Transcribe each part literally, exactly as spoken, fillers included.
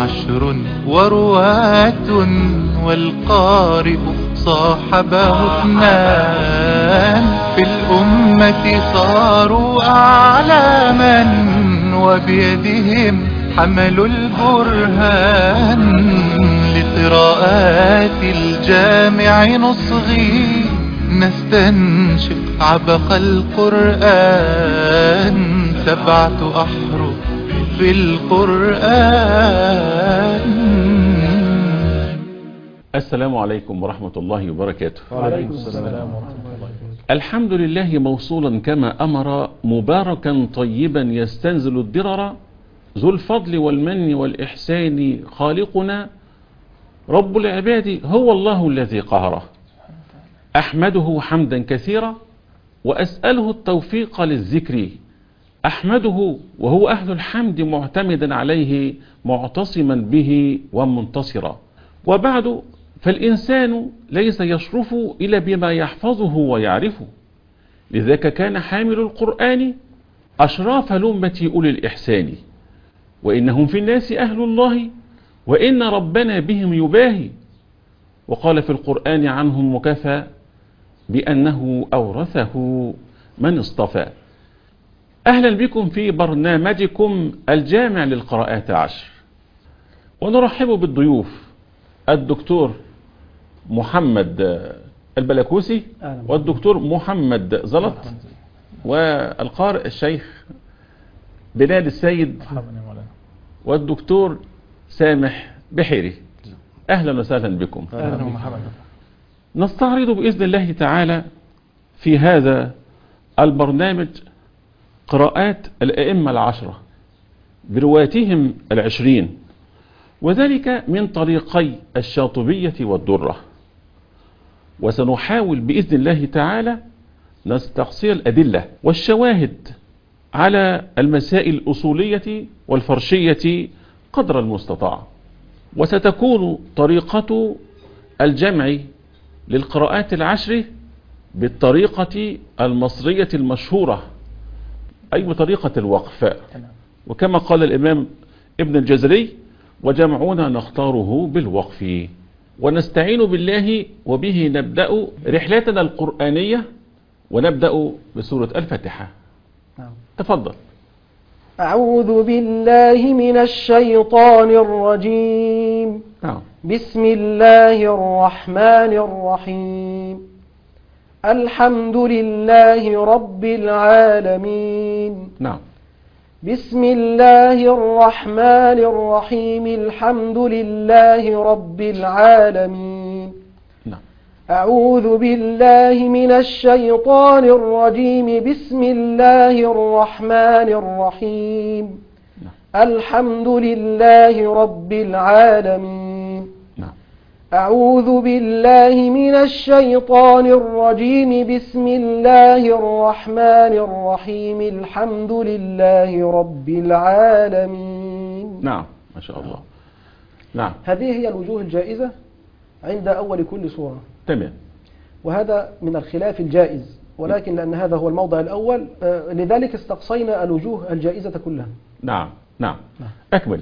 عشر ورواة والقارئ صاحبه اثنان في الأمة صاروا أعلاما وبيدهم حملوا البرهان لقراءات الجامع نصغي نستنشق عبق القرآن سبعة أحرف في القرآن. السلام عليكم ورحمة الله وبركاته. وعليكم السلام ورحمة الله وبركاته. الحمد لله موصولا كما أمر مباركا طيبا يستنزل الضرر ذو الفضل والمن والإحسان خالقنا رب العباد هو الله الذي قهره. أحمده حمدا كثيرا وأسأله التوفيق للذكر. أحمده وهو أهل الحمد معتمدا عليه معتصما به ومنتصرا. وبعد فالإنسان ليس يشرف إلا بما يحفظه ويعرفه، لذلك كان حامل القرآن أشراف لمة أولي الإحسان، وإنهم في الناس أهل الله وإن ربنا بهم يباهي. وقال في القرآن عنهم مكفى بأنه أورثه من اصطفى. أهلا بكم في برنامجكم الجامع للقراءات عشر، ونرحب بالضيوف الدكتور محمد البلكوسي والدكتور محمد زلط والقارئ الشيخ بلال السيد والدكتور سامح بحيري. أهلا وسهلا بكم. أهلا ومرحبا. نستعرض بإذن الله تعالى في هذا البرنامج قراءات الأئمة العشرة بروايتهم العشرين، وذلك من طريقي الشاطبية والدرة. وسنحاول بإذن الله تعالى نستقصي الأدلة والشواهد على المسائل الأصولية والفرشية قدر المستطاع. وستكون طريقة الجمع للقراءات العشر بالطريقة المصرية المشهورة، أي بطريقة الوقف، وكما قال الإمام ابن الجزري وجمعنا نختاره بالوقف. ونستعين بالله وبه نبدأ رحلتنا القرآنية، ونبدأ بسورة الفاتحة. تفضل. أعوذ بالله من الشيطان الرجيم. نعم. بسم الله الرحمن الرحيم. الحمد لله رب العالمين. نعم. بسم الله الرحمن الرحيم. الحمد لله رب العالمين. نعم. أعوذ بالله من الشيطان الرجيم. بسم الله الرحمن الرحيم. نعم. الحمد لله رب العالمين. نعم. أعوذ بالله من الشيطان الرجيم. بسم الله الرحمن الرحيم. الحمد لله رب العالمين. نعم. ما شاء الله. نعم. هذه هي الوجوه الجائزة عند أول كل سورة. تمام. وهذا من الخلاف الجائز، ولكن لأن هذا هو الموضع الأول لذلك استقصينا الوجوه الجائزة كلها. نعم. نعم. أكمل.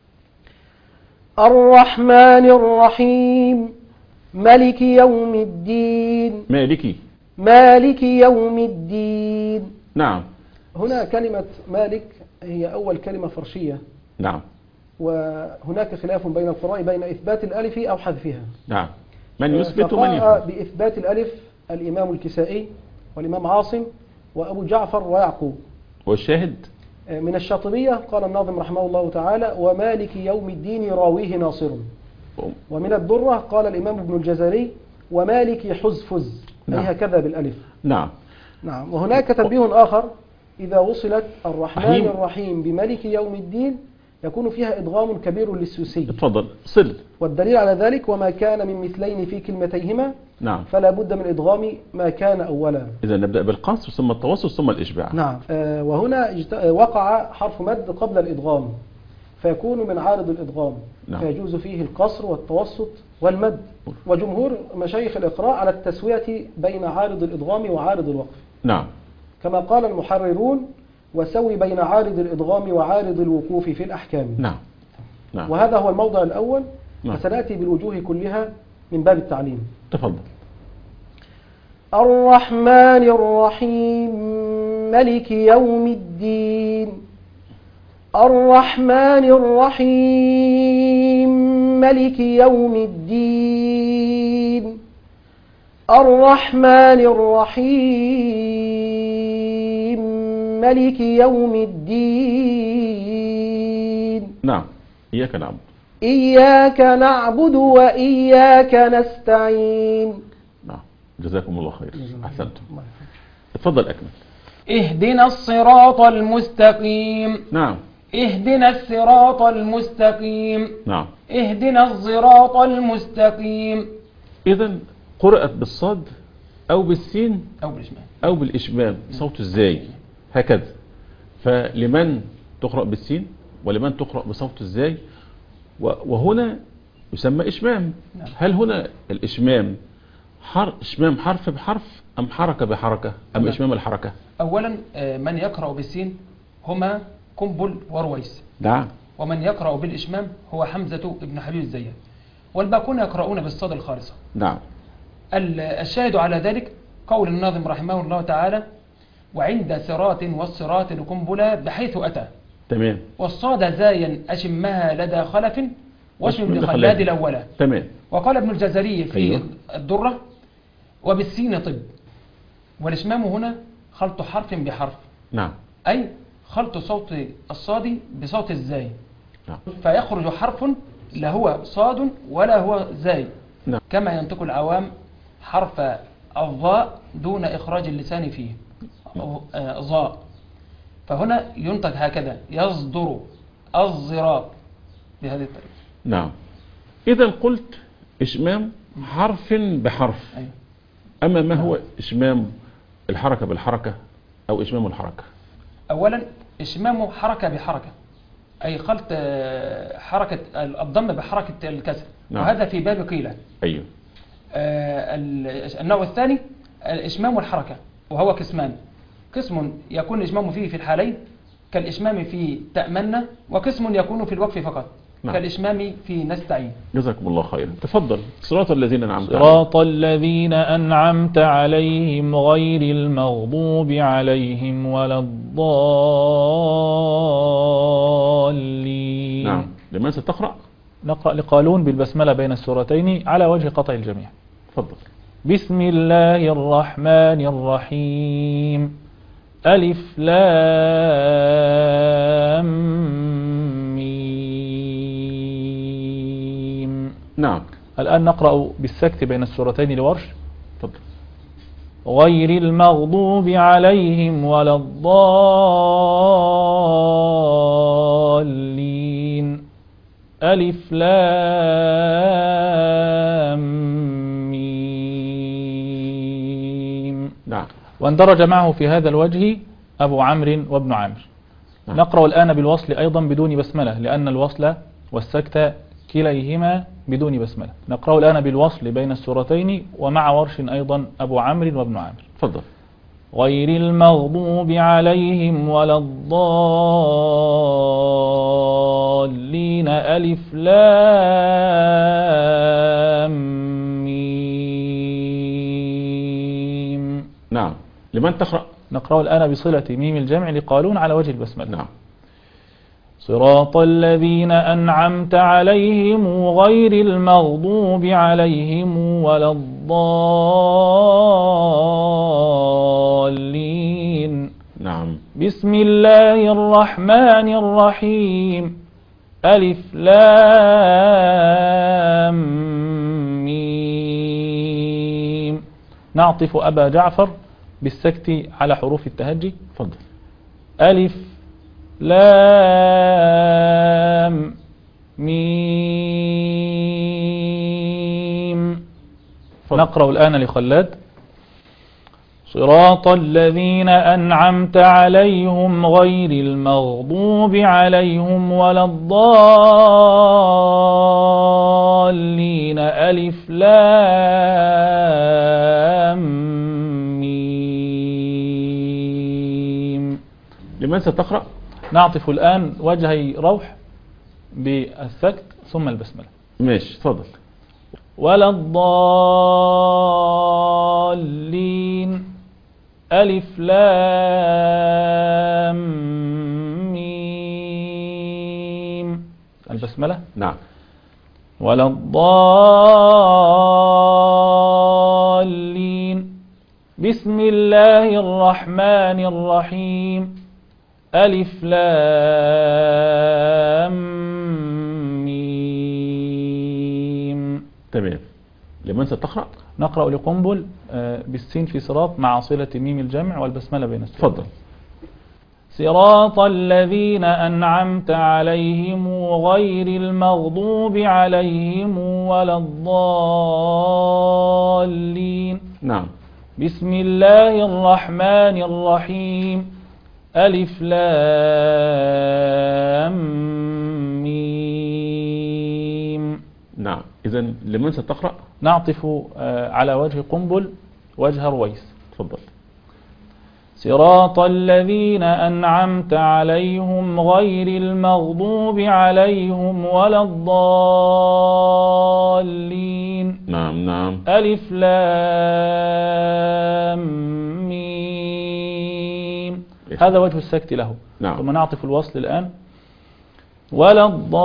الرحمن الرحيم. ملك يوم الدين. مالكي. مالك يوم الدين. نعم. هنا كلمة مالك هي أول كلمة فرشية. نعم. وهناك خلاف بين القراء بين إثبات الألف أو حذفها. نعم. من يثبت ومن فقرأ يحذف. بإثبات الألف الإمام الكسائي والإمام عاصم وأبو جعفر ويعقوب. والشاهد من الشاطبية قال الناظم رحمه الله تعالى: ومالك يوم الدين راويه ناصر. ومن الدرة قال الإمام ابن الجزري: ومالك حزفز، نعم. أي هكذا بالألف. نعم. نعم. وهناك تنبيه آخر: إذا وصلت الرحمن رحيم. الرحيم بملك يوم الدين يكون فيها إدغام كبير للسوسي. اتفضل صل. والدليل على ذلك: وما كان من مثلين في كلمتيهما نعم. فلا بد من إدغام ما كان أولا. إذا نبدأ بالقصر ثم التوسط ثم الإشباع. نعم. آه وهنا اجت... وقع حرف مد قبل الإدغام فيكون من عارض الإدغام. نعم. فيجوز فيه القصر والتوسط والمد. وجمهور مشايخ الإقراء على التسوية بين عارض الإدغام وعارض الوقف. نعم. كما قال المحررون: وسوي بين عارض الإدغام وعارض الوقوف في الأحكام. نعم. نعم. وهذا هو الموضع الأول. نعم. فسنأتي بالوجوه كلها من باب التعليم. تفضل. الرحمن الرحيم ملك يوم الدين. الرحمن الرحيم ملك يوم الدين. الرحمن الرحيم ملك يوم الدين. نعم. إياك نعبد. إياك نعبد وإياك نستعين. نعم. جزاكم الله خير. أحسنتم. اتفضل أكمل. اهدنا الصراط المستقيم. نعم. اهدنا الصراط المستقيم. نعم. اهدنا الصراط المستقيم. إذن قرأت بالصاد أو بالسين أو بالإشمام أو بالإشمام. صوت الزاي هكذا. فلمن تقرأ بالسين ولمن تقرأ بصوت الزاي، وهنا يسمى إشمام. هل هنا الإشمام حر... إشمام حرف بحرف أم حركة بحركة أم لا. إشمام الحركة؟ أولا من يقرأ بالسين هما قنبل ورويس. نعم. ومن يقرأ بالإشمام هو حمزة ابن حبيب الزيات، والباقون يقرؤون بالصاد الخالصة. نعم. الشاهد على ذلك قول الناظم رحمه الله تعالى: وعند صراط والصراط القنبلة بحيث أتى. تمام. والصاد زايا أشمها لدى خلف واشم بخلاد الأولى. تمام. وقال ابن الجزري في أيوه. الدرة: وبالسين طب. والإشمام هنا خلط حرف بحرف. نعم. أي خلط صوت الصاد بصوت الزاي. نعم. فيخرج حرف لا هو صاد ولا هو زاي. نعم. كما ينطق العوام حرف الضاء دون إخراج اللسان فيه ضاء. فهنا ينطق هكذا: يصدر الضراب بهذه الطريقة. نعم. إذا قلت إشمام حرف بحرف. أيوه. أما ما هو إشمام الحركة بالحركة أو إشمام الحركة؟ أولا إشمام حركة بحركة، أي خلط حركة الضم بحركة الكسر. نعم. وهذا في باب قيلة. أيوه. آه النوع الثاني الإشمام الحركة، وهو قسمان: قسم يكون الإشمام فيه في الحالين كالإشمام في تأمنا، وقسم يكون في الوقف فقط. نعم. كالإشمام في نستعين. جزاكم الله خيرا. تفضل. صراط الذين أنعمت عليهم. صراط الذين أنعمت عليهم غير المغضوب عليهم ولا الضالين. نعم. لمن ستقرأ؟ نقرأ لقالون بالبسملة بين السورتين على وجه قطع الجميع. تفضل. بسم الله الرحمن الرحيم. ألف لام ميم. نعم. الآن نقرأ بالسكت بين السورتين لورش. تفضل. غير المغضوب عليهم ولا الضالين. ألف لام ميم. نعم. واندرج معه في هذا الوجه أبو عمرو وابن عامر. نعم. نقرأ الآن بالوصل أيضا بدون بسملة، لأن الوصل والسكت كليهما بدون بسملة. نقرأ الآن بالوصل بين السورتين ومع ورش أيضا أبو عمرو وابن عامر. تفضل. غير المغضوب عليهم ولا الضالين. ألف لام ميم. نعم. لمن تقرأ؟ نقرأ الآن بصلة ميم الجمع لقالون على وجه البسملة. نعم. صراط الذين أنعمت عليهم غير المغضوب عليهم ولا الضالين. نعم. بسم الله الرحمن الرحيم. ألف لام ميم. نعطف أبا جعفر بالسكت على حروف التهجي. تفضل. ألف لام ميم. نقرأ الآن لخلاد. صراط الذين أنعمت عليهم غير المغضوب عليهم ولا الضالين. ألف لام ميم. لمن ستقرأ؟ نعطف الآن وجهي روح بالسكت ثم البسملة. ماشي اتفضل. ولا الضالين ألف لام ميم البسملة. نعم. ولا الضالين بسم الله الرحمن الرحيم ألف لام ميم. تمام. لمن ستقرأ؟ نقرأ لقنبل بالسين في صراط مع صلة ميم الجمع والبسملة بين السورة. تفضل. صراط الذين أنعمت عليهم غير المغضوب عليهم ولا الضالين. نعم. بسم الله الرحمن الرحيم ألف لام ميم. نعم. إذن لمن ستقرأ؟ نعطف على وجه قنبل وجه رويس. تفضل. صراط الذين أنعمت عليهم غير المغضوب عليهم ولا الضالين. نعم نعم. ألف لام ميم. هذا وجه السكت له. نعم. ثم نعطف الوصل الآن ولا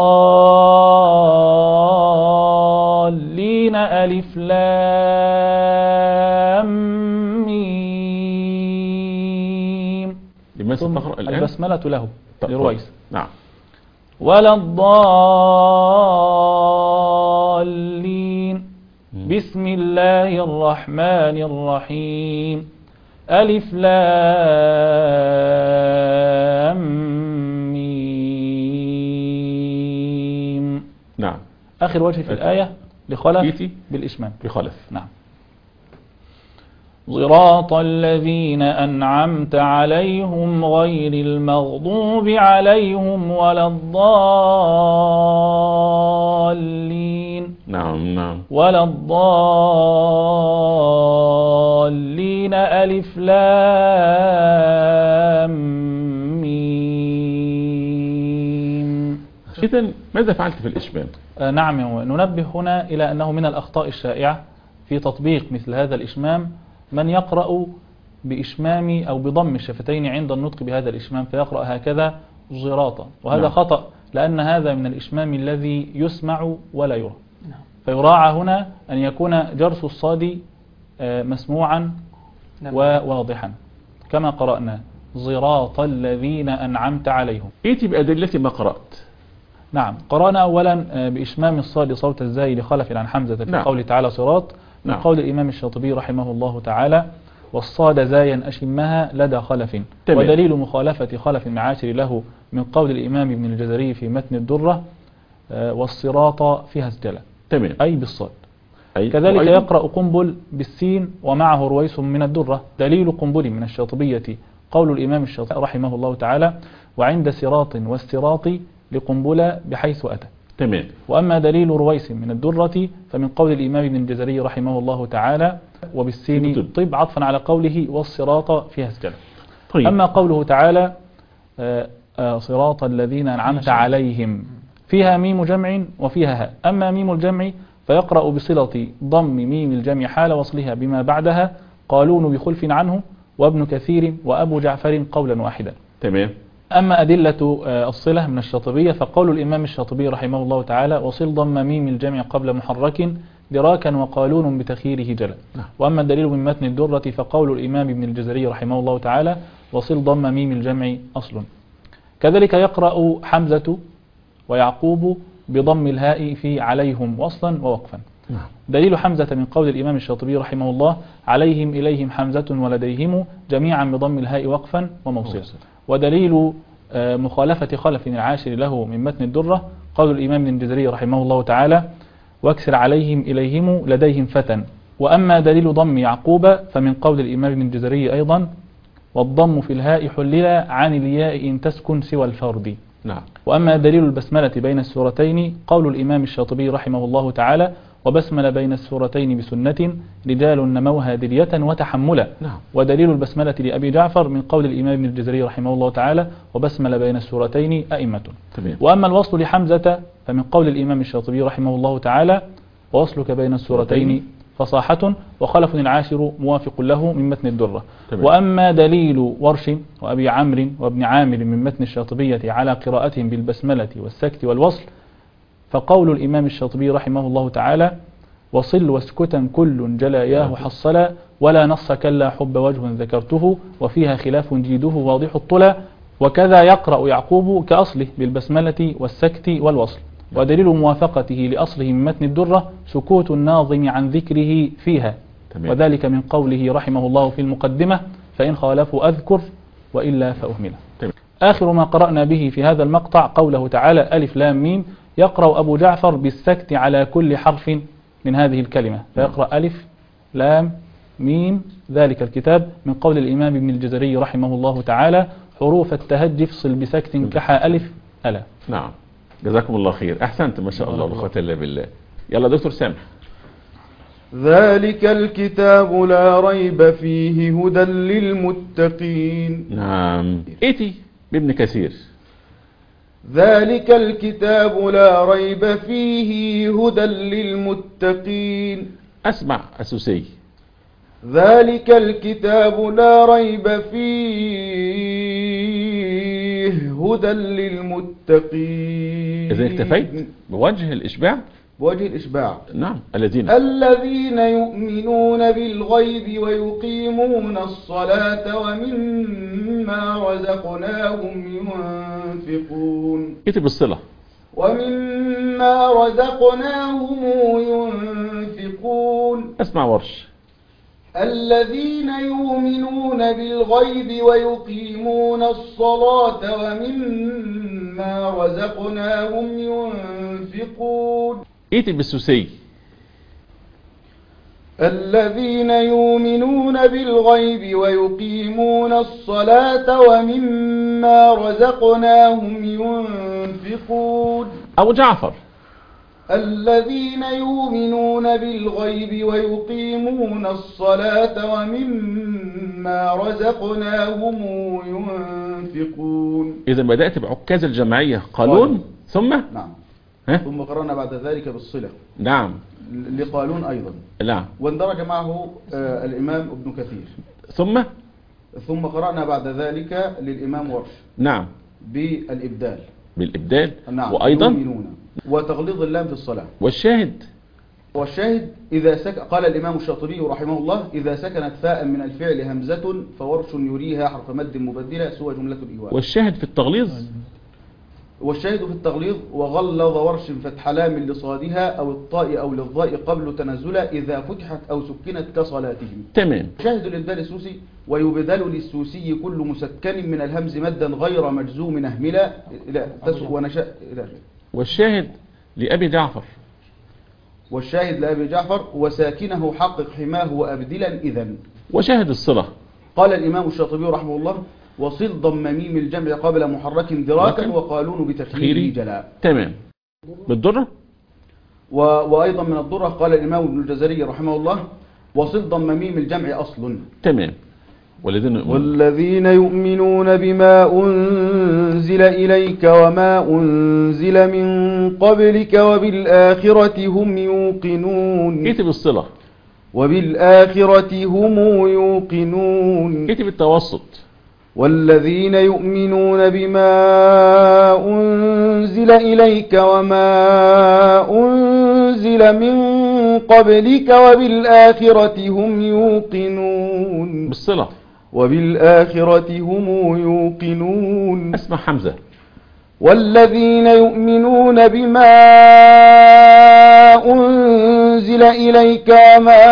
الضالين ألف لام ميم. لمن ستقرأ الآن؟ البسملة له لرويس. نعم. ولا الضالين بسم الله الرحمن الرحيم ألف لام ميم. نعم. آخر وجه في الآية لخلف بالإشمام. لخلف. نعم. صراط الذين أنعمت عليهم غير المغضوب عليهم ولا الضالين. نعم نعم. ولا الضالين ألف لام ميم. إذن ماذا فعلت في الإشمام؟ آه نعم. ننبه هنا إلى أنه من الأخطاء الشائعة في تطبيق مثل هذا الإشمام من يقرأ بإشمام أو بضم الشفتين عند النطق بهذا الإشمام فيقرأ هكذا زراطا، وهذا نعم. خطأ، لأن هذا من الإشمام الذي يسمع ولا يرى. نعم. فيراعى هنا أن يكون جرس الصاد مسموعا نعم. وواضحا كما قرأنا زراط الذين أنعمت عليهم. ائتي بأدلة ما قرأت. نعم. قرأنا أولا بإشمام الصاد صوت الزاي لخلف عن حمزة في نعم. قوله تعالى صراط من نعم. قول الإمام الشاطبي رحمه الله تعالى والصاد زايا أشمها لدى خلف. تمام. ودليل مخالفة خلف المعاشر له من قول الإمام ابن الجزري في متن الدرة والصراط فيها اسجلا. تمام. أي بالصاد. أي كذلك وأيضا يقرأ قنبل بالسين ومعه رويس من الدرة. دليل قنبل من الشاطبية قول الإمام الشاطبي رحمه الله تعالى وعند صراط والصراط لقنبلة بحيث أتى. تمام. وأما دليل رويس من الدرة فمن قول الإمام ابن الجزري رحمه الله تعالى وبالسين طب عطفا على قوله والصراط فيها اسجلا. طيب. أما قوله تعالى آآ آآ صراط الذين أنعمت عليهم فيها ميم جمع وفيها هاء. أما ميم الجمع فيقرأ بصلة ضم ميم الجمع حال وصلها بما بعدها قالون بخلف عنه وابن كثير وأبو جعفر قولا واحدا. تمام. أما أدلة الصلة من الشاطبية فقول الإمام الشاطبي رحمه الله تعالى وصل ضم ميم الجمع قبل محرك دراكا وقالون بتخييره جلا. وأما الدليل من متن الدرة فقول الإمام ابن الجزري رحمه الله تعالى وصل ضم ميم الجمع أصل. كذلك يقرأ حمزة ويعقوب بضم الهاء في عليهم وصلا ووقفا. دليل حمزة من قول الإمام الشاطبي رحمه الله عليهم إليهم حمزة ولديهم جميعا بضم الهاء وقفا وموصلا. ودليل مخالفة خلف العاشر له من متن الدرة قول الإمام ابن الجزري رحمه الله تعالى واكسر عليهم إليهم لديهم فتى. وأما دليل ضم يعقوب فمن قول الإمام ابن الجزري أيضا والضم في الهاء حلل عن الياء إن تسكن سوى الفرد. نعم. وأما دليل البسملة بين السورتين قول الإمام الشاطبي رحمه الله تعالى وبسمل بين السورتين بسنة رجال نموها درية وتحملا. نعم. ودليل البسملة لأبي جعفر من قول الإمام ابن الجزري رحمه الله تعالى وبسمل بين السورتين أئمة. تمام. وأما الوصل لحمزة فمن قول الإمام الشاطبي رحمه الله تعالى ووصلك بين السورتين فصاحة، وخلف العاشر موافق له من متن الدرة. تمام. وأما دليل ورش وأبي عمرو وابن عامر من متن الشاطبية على قراءتهم بالبسملة والسكت والوصل فقول الإمام الشاطبي رحمه الله تعالى وصل واسكتا كل جلاياه حصلا ولا نص كلا حب وجه ذكرته وفيها خلاف جيده واضح الطلا، وكذا يقرأ يعقوب كأصله بالبسملة والسكت والوصل. ودليل موافقته لأصله من متن الدرة سكوت الناظم عن ذكره فيها. تمام. وذلك من قوله رحمه الله في المقدمة فإن خالفوا أذكر وإلا فأهمله. تمام. آخر ما قرأنا به في هذا المقطع قوله تعالى ألف لام ميم، يقرأ أبو جعفر بالسكت على كل حرف من هذه الكلمة، فيقرأ ألف لام ميم ذلك الكتاب من قول الإمام ابن الجزري رحمه الله تعالى حروف التهجي فصل بسكت كحى ألف ألا. نعم، جزاكم الله خير، أحسنت ما شاء الله، لا قوة إلا بالله. يلا دكتور سامح. ذلك الكتاب لا ريب فيه هدى للمتقين. نعم. إيتي بابن كثير. ذلك الكتاب لا ريب فيه هدى للمتقين. أسمع السوسي. ذلك الكتاب لا ريب فيه هدى للمتقين. إذا اكتفيت بوجه الإشباع. بوجه الإشباع. نعم. الذين الذين يؤمنون بالغيب ويقيمون الصلاة ومما رزقناهم ينفقون. إيتي بالصلة. ومما رزقناهم ينفقون. اسمع ورش. الذين يؤمنون بالغيب ويقيمون الصلاة ومما رزقناهم ينفقون. إيتي بالسوسي. الذين يؤمنون بالغيب ويقيمون الصلاة ومما رزقناهم ينفقون. أبو جعفر. الذين يؤمنون بالغيب ويقيمون الصلاة ومما رزقناهم ينفقون. إذا بدأت بعكاز الجمعية قالون ثم نعم ها؟ ثم قررنا بعد ذلك بالصلة. نعم. لقالون أيضا. نعم. واندرج معه آه الإمام ابن كثير. ثم ثم قرأنا بعد ذلك للإمام ورش. نعم. بالإبدال. بالإبدال. نعم. وأيضا يؤمنون وتغليظ اللام في الصلاة. والشاهد. والشاهد إذا سك... قال الإمام الشاطبي رحمه الله إذا سكنت فاء من الفعل همزة فورش يريها حرف مد مبدلة سوى جملة الإيواء. والشاهد في التغليظ. والشاهد في التغليظ وغلظ ورش فتح لام لصادها أو الطاء أو للضاء قبل تنزلا إذا فتحت أو سكنت كصلاتهم. تمام. شاهد الإبدال السوسي ويبدل للسوسي كل مسكن من الهمز مدا غير مجزوم أهملا إلى تسق ونشاء إلى. والشاهد لأبي جعفر. والشاهد لأبي جعفر وساكنه حقق حماه وأبدلا إذن. وشاهد الصلة. قال الإمام الشاطبي رحمه الله وصل ضم ميم الجمع قبل محرك دراكا وقالون بتخييره جلاء. تمام. بالضرة. و... وأيضا من الضرة قال الإمام ابن الجزري رحمه الله وصل ضم ميم الجمع أصل. تمام. والذين يؤمنون. والذين يؤمنون بما أنزل إليك وما أنزل من قبلك وبالآخرة هم يوقنون. إيتي بالصلة. وبالآخرة هم يوقنون. إيتي بالتوسط. والذين يؤمنون بما أنزل إليك وما أنزل من قبلك وبالآخرة هم يوقنون. بالصلة. وبالآخرة هم يوقنون. اسمع حمزة. والذين يؤمنون بما أنزل إليك وما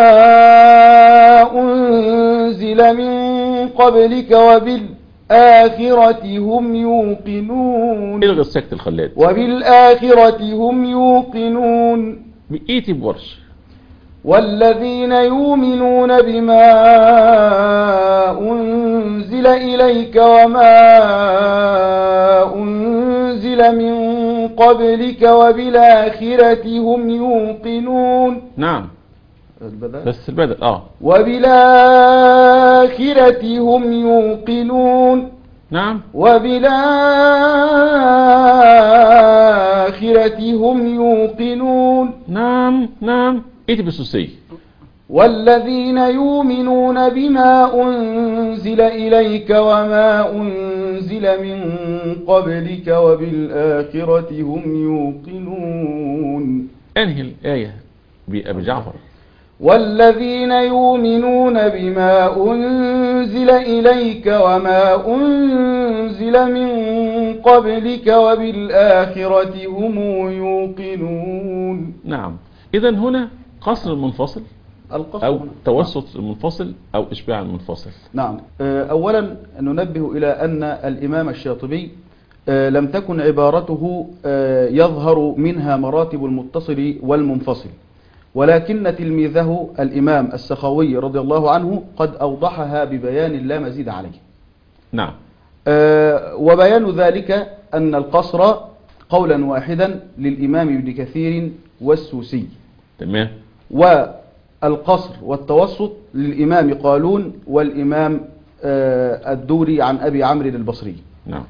أنزل من قبلك وبالآخرة هم يوقنون. الغي السكت الخلاد. وبالآخرة هم يوقنون. بإيتي بورش. والذين يؤمنون بما أنزل إليك وما أنزل من قبلك وبالآخرة هم يوقنون. نعم البدل بس البدل اه وبالآخرة هم يوقنون. نعم وبالآخرة هم يوقنون. نعم نعم ايتي بالسوسي. والذين يؤمنون بما أنزل إليك وما أنزل من قبلك وبالآخرة هم يوقنون. انهي الآية بأبي جعفر. والذين يؤمنون بما أنزل إليك وما أنزل من قبلك وبالآخرة هم يوقنون. نعم إذا هنا قصر المنفصل القصر أو هنا. توسط المنفصل أو إشباع المنفصل. نعم. أولا ننبه إلى أن الإمام الشاطبي لم تكن عبارته يظهر منها مراتب المتصل والمنفصل، ولكن تلميذه الإمام السخاوي رضي الله عنه قد أوضحها ببيان لا مزيد عليه. نعم. وبيان ذلك أن القصر قولا واحدا للإمام ابن كثير والسوسي. تمام. والقصر والتوسط للإمام قالون والإمام الدوري عن أبي عمرو البصري. نعم.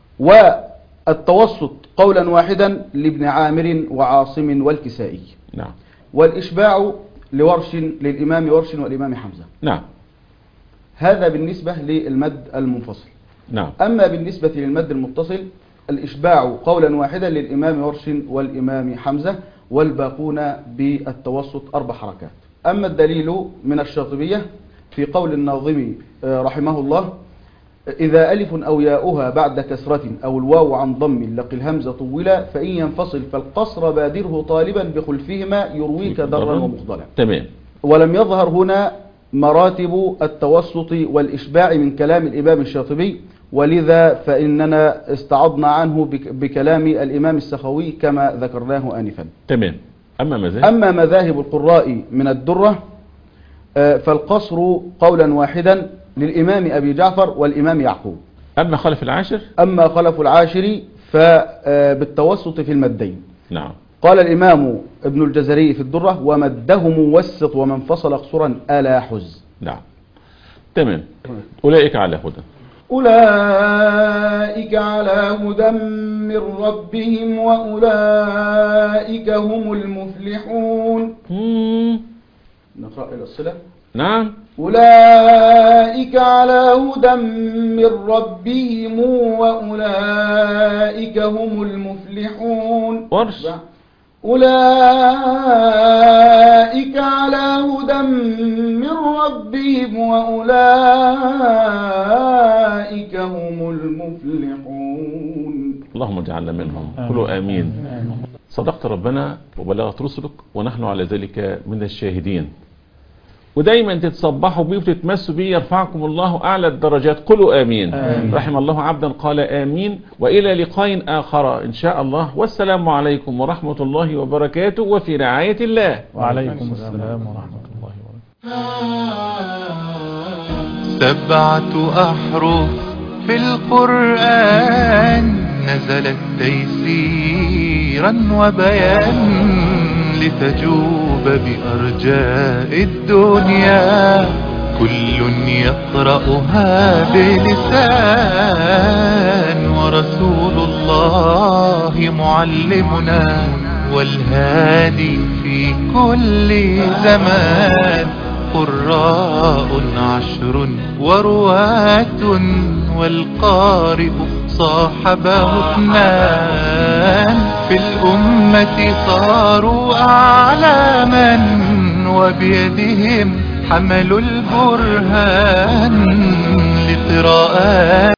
والتوسط قولا واحدا لابن عامر وعاصم والكسائي. نعم. والإشباع لورش للإمام ورش والإمام حمزة. نعم. هذا بالنسبة للمد المنفصل. نعم. أما بالنسبة للمد المتصل الإشباع قولا واحدا للإمام ورش والإمام حمزة، والباقون بالتوسط أربع حركات. أما الدليل من الشاطبية في قول الناظم رحمه الله: إذا ألف أو ياؤها بعد كسرة أو الواو عن ضم لقي الهمزة طولا فإن ينفصل فالقصر بادره طالبا بخلفهما يرويك ضرا ومخضلا. تمام. ولم يظهر هنا مراتب التوسط والإشباع من كلام الإمام الشاطبي، ولذا فإننا استعضنا عنه بكلام الإمام السخاوي كما ذكرناه آنفا. تمام. أما مذاهب أما مذاهب القراء من الدرة فالقصر قولا واحدا للإمام أبي جعفر والإمام يعقوب. أما خلف العاشر أما خلف العاشر فبالتوسط في المدين. نعم. قال الإمام ابن الجزري في الدرة: ومده موسط ومن فصل قصرا ألا حز. نعم. تمام. أولئك على هدى أولئك على هدى من ربهم وأولئك هم المفلحون. مم. نقرأ إلى الصلة. نعم. أولئك على هدى من ربهم وأولئك هم المفلحون. ورش. أولئك على هدى من ربهم وأولئك هم المفلحون. اللهم اجعلنا منهم. قولوا آمين. صدقت ربنا وبلغت رسلك ونحن على ذلك من الشاهدين. ودايما تتصبحوا بيه وتتمسوا بيه يرفعكم الله أعلى الدرجات. قولوا آمين. آمين. رحم الله عبدا قال آمين. وإلى لقاء آخر إن شاء الله، والسلام عليكم ورحمة الله وبركاته، وفي رعاية الله. وعليكم السلام ورحمة الله وبركاته. سبعة أحرف في القرآن نزلت تيسيرا وبيان لتجوب بأرجاء الدنيا، كل يقرأها بلسان، ورسول الله معلمنا والهادي في كل زمان. قراء عشر ورواة والقارئ صاحبه اثنان، في الأمة صاروا أعلاما وبيدهم حملوا البرهان.